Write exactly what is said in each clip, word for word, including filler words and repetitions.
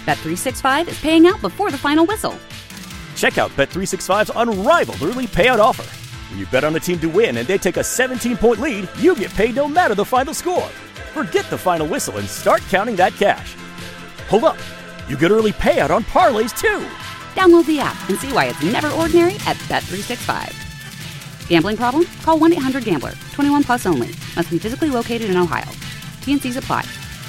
Bet three sixty-five is paying out before the final whistle. Check out Bet three sixty-five's unrivaled early payout offer. When you bet on a team to win and they take a seventeen-point lead, you get paid no matter the final score. Forget the final whistle and start counting that cash. Hold up. You get early payout on parlays, too. Download the app and see why it's never ordinary at Bet three sixty-five. Gambling problem? Call one eight hundred gambler. twenty-one plus only. Must be physically located in Ohio. T and Cs apply.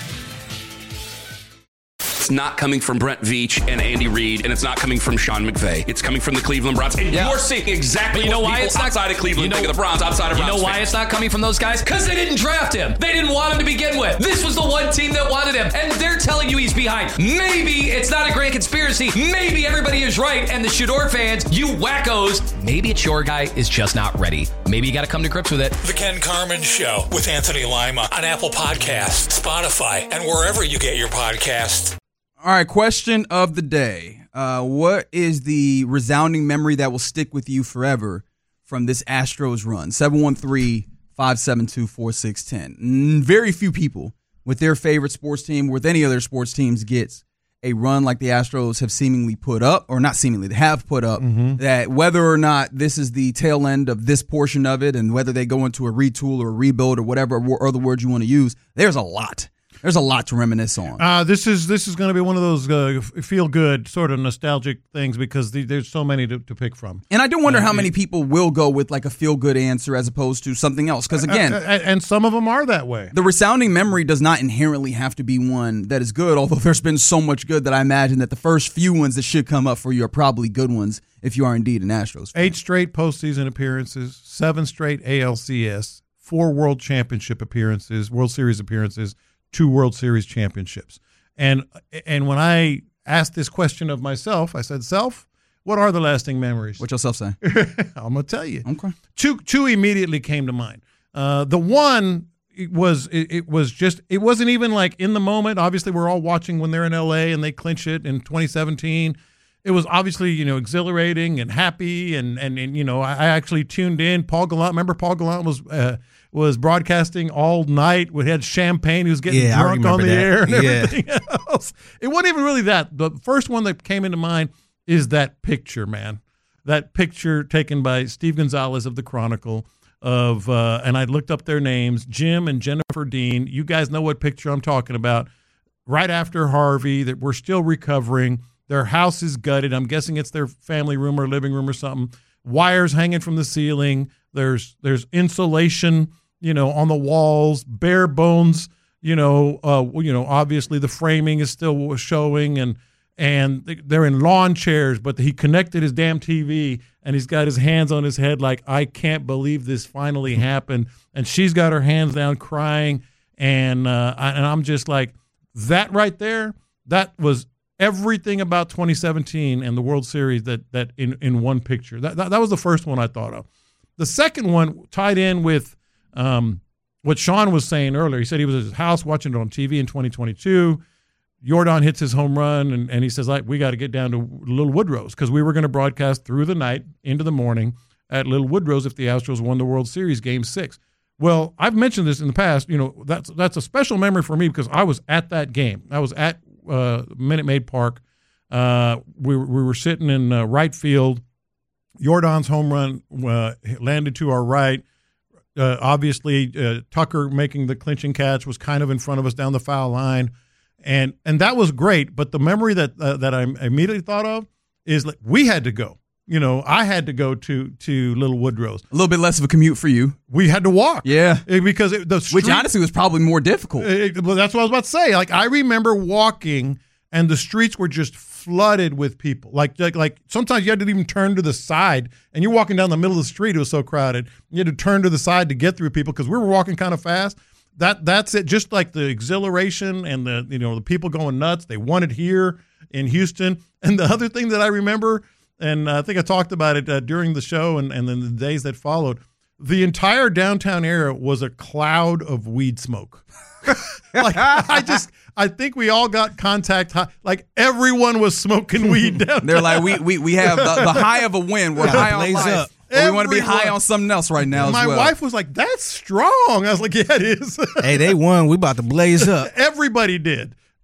It's not coming from Brent Veach and Andy Reid, and it's not coming from Sean McVay. It's coming from the Cleveland Browns. And yeah. you're seeing exactly you know what why people it's not, outside of Cleveland you know, think of the Browns, outside of You Browns know why fans. it's not coming from those guys? Because they didn't draft him. They didn't want him to begin with. This was the one team that wanted him, and they're telling you he's behind. Maybe it's not a grand conspiracy. Maybe everybody is right, and the Shador fans, you wackos, maybe it's your guy is just not ready. Maybe you got to come to grips with it. The Ken Carman Show with Anthony Lima on Apple Podcasts, Spotify, and wherever you get your podcasts. All right, question of the day. Uh, what is the resounding memory that will stick with you forever from this Astros run? seven one three, five seven two, four six one zero. Very few people with their favorite sports team, with any other sports teams, gets a run like the Astros have seemingly put up, or not seemingly, they have put up, mm-hmm. that whether or not this is the tail end of this portion of it and whether they go into a retool or a rebuild or whatever other words you want to use, there's a lot. There's a lot to reminisce on. Uh, this is this is going to be one of those uh, feel-good sort of nostalgic things because the, there's so many to, to pick from. And I do wonder uh, how many people will go with like a feel-good answer as opposed to something else. Because again, uh, uh, and some of them are that way. The resounding memory does not inherently have to be one that is good. Although there's been so much good that I imagine that the first few ones that should come up for you are probably good ones if you are indeed an Astros fan. Eight straight postseason appearances, seven straight A L C S, four World Championship appearances, World Series appearances. Two World Series championships. And and when I asked this question of myself, I said, self, what are the lasting memories? What yourself say? I'm going to tell you. Okay. Two two immediately came to mind. Uh, the one it was it, it was just it wasn't even like in the moment. Obviously, we're all watching when they're in L A and they clinch it in twenty seventeen. It was obviously, you know, exhilarating and happy, and and, and you know, I actually tuned in. Paul Gallant, remember Paul Gallant was uh, was broadcasting all night. We had champagne. He was getting yeah, drunk on the that. air and yeah. everything else. It wasn't even really that. The first one that came into mind is that picture, man. That picture taken by Steve Gonzalez of the Chronicle of, uh, and I looked up their names, Jim and Jennifer Dean. You guys know what picture I'm talking about. Right after Harvey, that we're still recovering. Their house is gutted. I'm guessing it's their family room or living room or something. Wires hanging from the ceiling. There's there's insulation, you know, on the walls. Bare bones, you know. Uh, you know, obviously the framing is still showing, and and they're in lawn chairs. But he connected his damn T V, and he's got his hands on his head like, I can't believe this finally happened. And she's got her hands down, crying, and uh, I, and I'm just like, that right there. That was everything about twenty seventeen and the World Series that that in, in one picture. That, that that was the first one I thought of. The second one tied in with um, what Sean was saying earlier. He said he was at his house watching it on T V in twenty twenty-two. Jordan hits his home run, and, and he says, like, we got to get down to Little Woodrow's because we were going to broadcast through the night into the morning at Little Woodrow's if the Astros won the World Series Game six. Well, I've mentioned this in the past. You know, that's that's a special memory for me because I was at that game. I was at Uh, Minute Maid Park. Uh, we, we were sitting in uh, right field. Jordan's home run uh, landed to our right. Uh, obviously, uh, Tucker making the clinching catch was kind of in front of us down the foul line, and and that was great. But the memory that uh, that I immediately thought of is like we had to go. You know, I had to go to to Little Woodrow's. A little bit less of a commute for you. We had to walk. Yeah. Because it, the street, which honestly was probably more difficult. It, well, that's what I was about to say. Like, I remember walking, and the streets were just flooded with people. Like, like, like sometimes you had to even turn to the side, and you're walking down the middle of the street. It was so crowded. You had to turn to the side to get through people because we were walking kind of fast. That That's it. Just like the exhilaration and the, you know, the people going nuts. They won it here in Houston. And the other thing that I remember, and I think I talked about it uh, during the show and, and then the days that followed, the entire downtown area was a cloud of weed smoke. Like, I just, I think we all got contact high. Like, everyone was smoking weed down. They're like, we we we have the, the high of a win. We're high on life. Up. But we want to be high on something else right now. My as well. wife was like, "That's strong." I was like, "Yeah, it is." Hey, they won. We about to blaze up. Everybody did.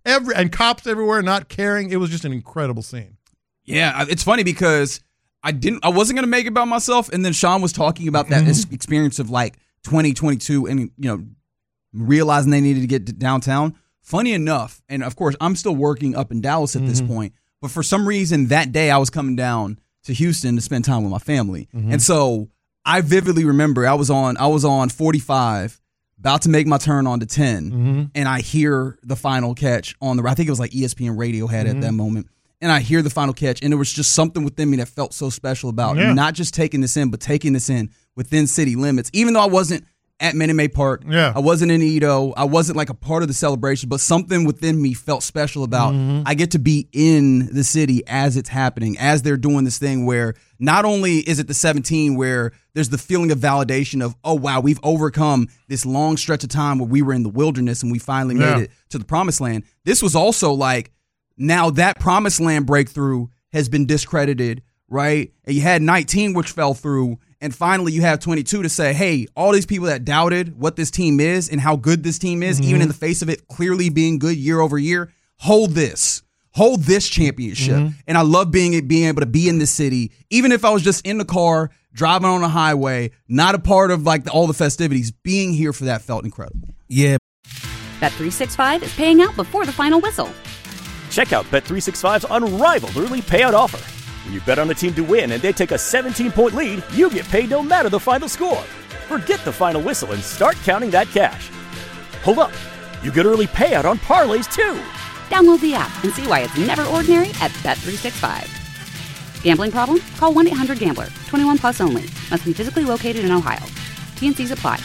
every and cops everywhere not caring. It was just an incredible scene. Yeah, it's funny because I didn't, I wasn't gonna make it about myself, and then Sean was talking about that mm-hmm. experience of like twenty twenty-two, and you know, realizing they needed to get to downtown. Funny enough, and of course, I'm still working up in Dallas at mm-hmm. this point, but for some reason that day I was coming down to Houston to spend time with my family, mm-hmm. and so I vividly remember I was on I was on forty-five, about to make my turn on to ten, mm-hmm. and I hear the final catch on the. I think it was like E S P N Radio had mm-hmm. at that moment. And I hear the final catch, and there was just something within me that felt so special about yeah. not just taking this in, but taking this in within city limits. Even though I wasn't at Minute Maid Park, yeah. I wasn't in Edo, I wasn't like a part of the celebration, but something within me felt special about mm-hmm. I get to be in the city as it's happening, as they're doing this thing where not only is it the seventeen where there's the feeling of validation of, oh, wow, we've overcome this long stretch of time where we were in the wilderness and we finally yeah. made it to the promised land. This was also like, now that promised land breakthrough has been discredited, right? And you had nineteen, which fell through. And finally, you have twenty-two to say, hey, all these people that doubted what this team is and how good this team is, mm-hmm. even in the face of it clearly being good year over year, hold this. Hold this championship. Mm-hmm. And I love being being able to be in the city, even if I was just in the car, driving on the highway, not a part of like the, all the festivities. Being here for that felt incredible. Yeah. Bet three sixty-five is paying out before the final whistle. Check out Bet three sixty-five's unrivaled early payout offer. When you bet on a team to win and they take a seventeen-point lead, you get paid no matter the final score. Forget the final whistle and start counting that cash. Hold up. You get early payout on parlays, too. Download the app and see why it's never ordinary at Bet three sixty-five. Gambling problem? Call one eight hundred gambler. twenty-one plus only. Must be physically located in Ohio. T N Cs apply.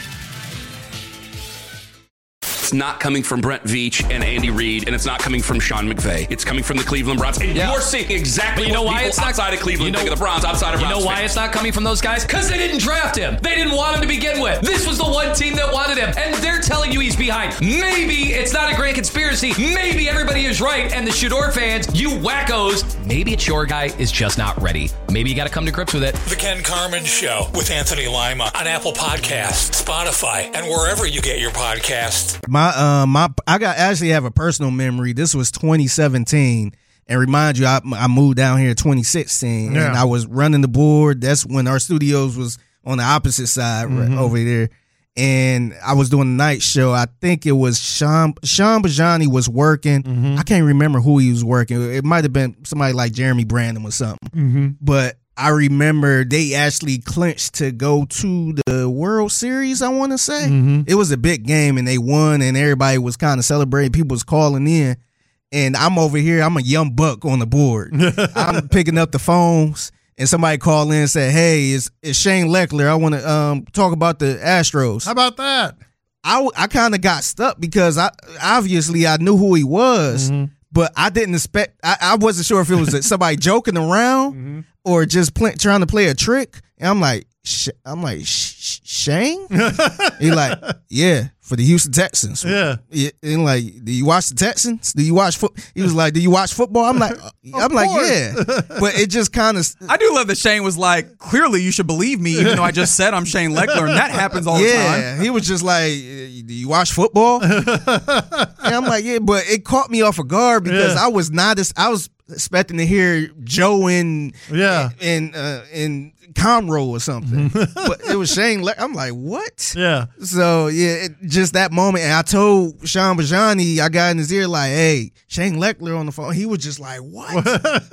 It's not coming from Brent Veach and Andy Reid, and it's not coming from Sean McVay. It's coming from the Cleveland Browns. And yeah. you're seeing exactly you know what why it's not, outside of Cleveland you know, think of the Browns, outside of You Browns know why fans. It's not coming from those guys? Because they didn't draft him. They didn't want him to begin with. This was the one team that wanted him, and they're telling you he's behind. Maybe it's not a grand conspiracy. Maybe everybody is right, and the Shador fans, you wackos, maybe it's your guy is just not ready. Maybe you got to come to grips with it. The Ken Carman Show with Anthony Lima on Apple Podcasts, Spotify, and wherever you get your podcasts. My uh, my I got actually have a personal memory. This was twenty seventeen, and remind you, I, I moved down here in twenty sixteen, yeah. and I was running the board. That's when our studios was on the opposite side mm-hmm. right over there, and I was doing the night show. I think it was Sean Sean Bajani was working. Mm-hmm. I can't remember who he was working. It might have been somebody like Jeremy Brandon or something, mm-hmm. but I remember they actually clinched to go to the World Series, I want to say. Mm-hmm. It was a big game, and they won, and everybody was kind of celebrating. People was calling in, and I'm over here. I'm a young buck on the board. I'm picking up the phones, and somebody called in and said, hey, it's, it's Shane Lechler. I want to um, talk about the Astros. How about that? I, I kind of got stuck because I obviously I knew who he was, mm-hmm. but I didn't expect – I wasn't sure if it was somebody joking around mm-hmm. or just play, trying to play a trick. And I'm like, sh- I'm like, sh- Shane? He like, yeah, for the Houston Texans. Yeah. And like, do you watch the Texans? Do you watch foot? He was like, do you watch football? I'm like, I'm like, yeah. But it just kind of. I do love that Shane was like, clearly you should believe me, even though I just said I'm Shane Lechler, and that happens all yeah, the time. Yeah, he was just like, do you watch football? And I'm like, yeah, but it caught me off of guard because yeah. I was not as I was expecting to hear Joe in yeah in uh, in Conroe or something, but it was Shane. Le- I'm like, what? Yeah. So yeah, it, just that moment, and I told Sean Bajani, I got in his ear like, "Hey, Shane Lechler on the phone." He was just like, "What?"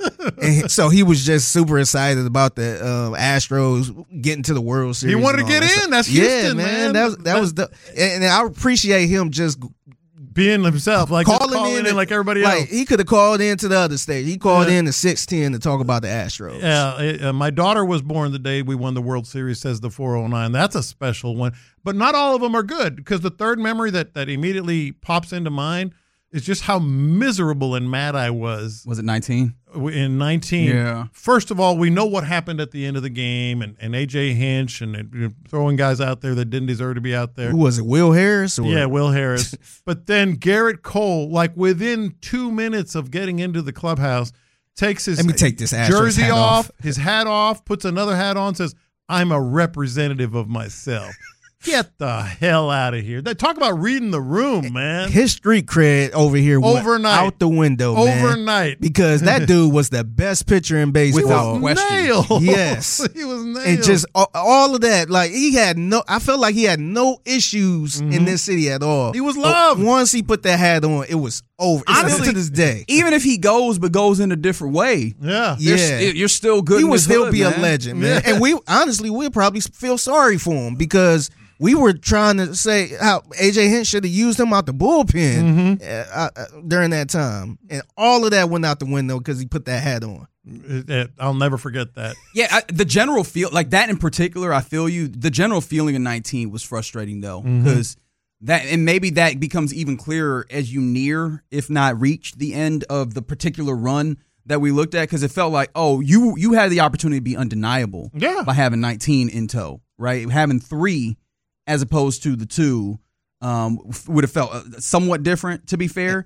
And so he was just super excited about the uh, Astros getting to the World Series. He wanted to get that in. That's yeah, Houston, man. man. That was that was the, and I appreciate him just. Being himself, like calling, calling in, in like everybody like, else. He could have called in to the other stage. He called yeah. in to six ten to talk about the Astros. Yeah, it, uh, my daughter was born the day we won the World Series, says the four oh nine. That's a special one. But not all of them are good, because the third memory that, that immediately pops into mind is just how miserable and mad I was. Was it nineteen? In nineteen. Yeah. First of all, we know what happened at the end of the game, and, and A J Hinch and, and you know, throwing guys out there that didn't deserve to be out there. Who was it, Will Harris? Or? Yeah, Will Harris. But then Garrett Cole, like within two minutes of getting into the clubhouse, takes his Let me take this jersey hat off, off, his hat off, puts another hat on, says, I'm a representative of myself. Get the hell out of here. They talk about reading the room, man. His street cred over here went Overnight. out the window, man. Overnight. Because that dude was the best pitcher in baseball. Without question. Nailed. Yes. He was nailed. And just all, all of that, like he had no, I felt like he had no issues Mhm. in this city at all. He was But loved. once he put that hat on, it was over. It's Honestly, still to this day. Even if he goes, but goes in a different way, Yeah. Yeah. you're, you're still good. He in would this still hood, be a man. legend, man. Yeah. And we honestly, we'd probably feel sorry for him because we were trying to say how A J Hinch should have used him out the bullpen Mm-hmm. uh, uh, during that time, and all of that went out the window because he put that hat on. It- it- I'll never forget that. Yeah, I, the general feel like that in particular, I feel you. The general feeling in nineteen was frustrating though, because that and maybe that becomes even clearer as you near, if not reach, the end of the particular run that we looked at, because it felt like, oh, you you had the opportunity to be undeniable, Yeah. by having nineteen in tow, right? Having three as opposed to the two um, would have felt uh, somewhat different. To be fair.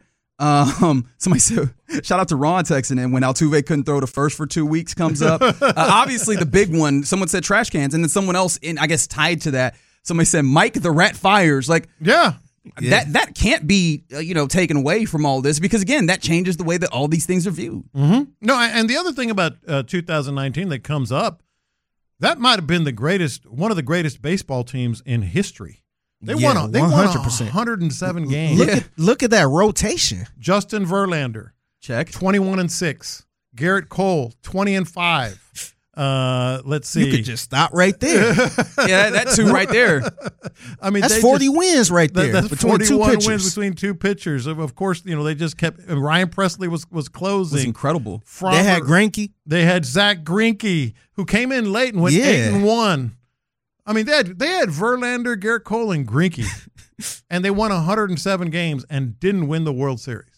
Um, somebody said, shout out to Ron texting in when Altuve couldn't throw the first for two weeks comes up. Uh, obviously, the big one, someone said trash cans, and then someone else, in I guess tied to that, somebody said Mike the Rat Fires. Like Yeah. that, that can't be uh, you know taken away from all this because again, that changes the way that all these things are viewed. Mm-hmm. No, and the other thing about uh, two thousand nineteen that comes up, that might have been the greatest, one of the greatest baseball teams in history. They Yeah, won. A, they one won hundred percent. one hundred seven games. Look at look at that rotation. Justin Verlander, Check. twenty-one and six. Garrett Cole, twenty and five. Uh, let's see. You could just stop right there. Yeah, that two right there. I mean, That's they forty just- wins right that- there that's between two forty-one pitchers. wins between two pitchers. Of, of course, you know they just kept. And Ryan Presley was was It closing. was incredible. Frommer- They had Greinke. They had Zach Greinke, who came in late and went Yeah. eight and one. I mean, they had they had Verlander, Garrett Cole, and Greinke, and they won one hundred seven games and didn't win the World Series.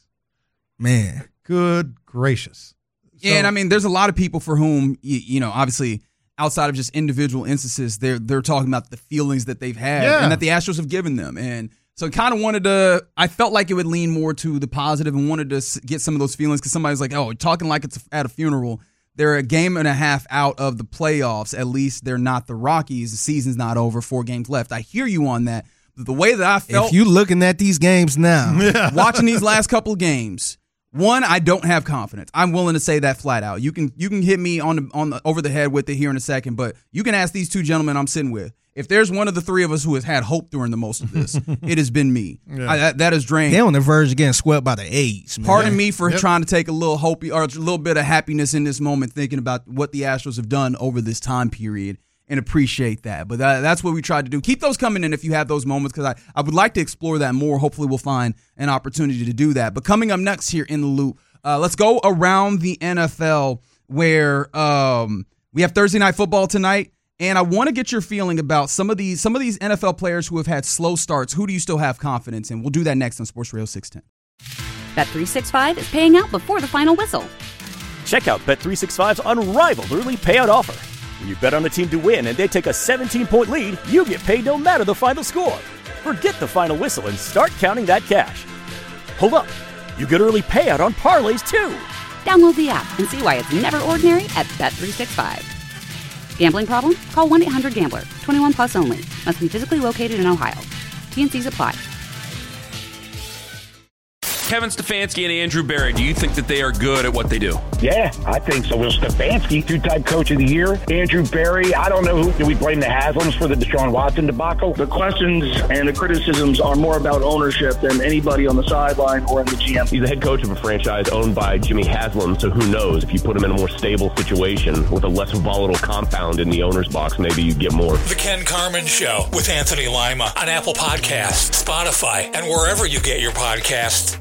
Man, Good gracious! Yeah, So- and I mean, there's a lot of people for whom you, you know, obviously, outside of just individual instances, they're they're talking about the feelings that they've had Yeah. and that the Astros have given them, and so kind of wanted to. I felt like it would lean more to the positive and wanted to s- get some of those feelings because somebody's like, "Oh, talking like it's at a funeral." They're a game and a half out of the playoffs. At least they're not the Rockies. The season's not over. Four games left. I hear you on that. The way that I felt if you looking at these games now, watching these last couple of games, one, I don't have confidence. I'm willing to say that flat out. You can you can hit me on the on the over the head with it here in a second, but you can ask these two gentlemen I'm sitting with. If there's one of the three of us who has had hope during the most of this, it has been me. Yeah. I, that, that is drained. they on the verge of getting swept by the A's. Man. Pardon me for Yep. trying to take a little hope or a little bit of happiness in this moment, thinking about what the Astros have done over this time period, and appreciate that. But that, that's what we tried to do. Keep those coming in if you have those moments, because I, I would like to explore that more. Hopefully we'll find an opportunity to do that. But coming up next here in the loop, uh, let's go around the N F L where um, we have Thursday Night Football tonight. And I want to get your feeling about some of these some of these N F L players who have had slow starts. Who do you still have confidence in? We'll do that next on Sports Radio six ten. Bet three sixty-five is paying out before the final whistle. Check out Bet three sixty-five's unrivaled early payout offer. When you bet on a team to win and they take a seventeen-point lead, you get paid no matter the final score. Forget the final whistle and start counting that cash. Hold up. You get early payout on parlays, too. Download the app and see why it's never ordinary at Bet three sixty-five. Gambling problem? Call one eight hundred gambler. twenty-one plus only. Must be physically located in Ohio. T N Cs apply. Kevin Stefanski and Andrew Berry, do you think that they are good at what they do? Yeah, I think so. Well, Stefanski, two-time coach of the year. Andrew Berry, I don't know who. Do we blame the Haslams for the Deshaun Watson debacle? The questions and the criticisms are more about ownership than anybody on the sideline or in the G M. He's the head coach of a franchise owned by Jimmy Haslam, so who knows? If you put him in a more stable situation with a less volatile compound in the owner's box, maybe you get more. The Ken Carman Show with Anthony Lima on Apple Podcasts, Spotify, and wherever you get your podcasts.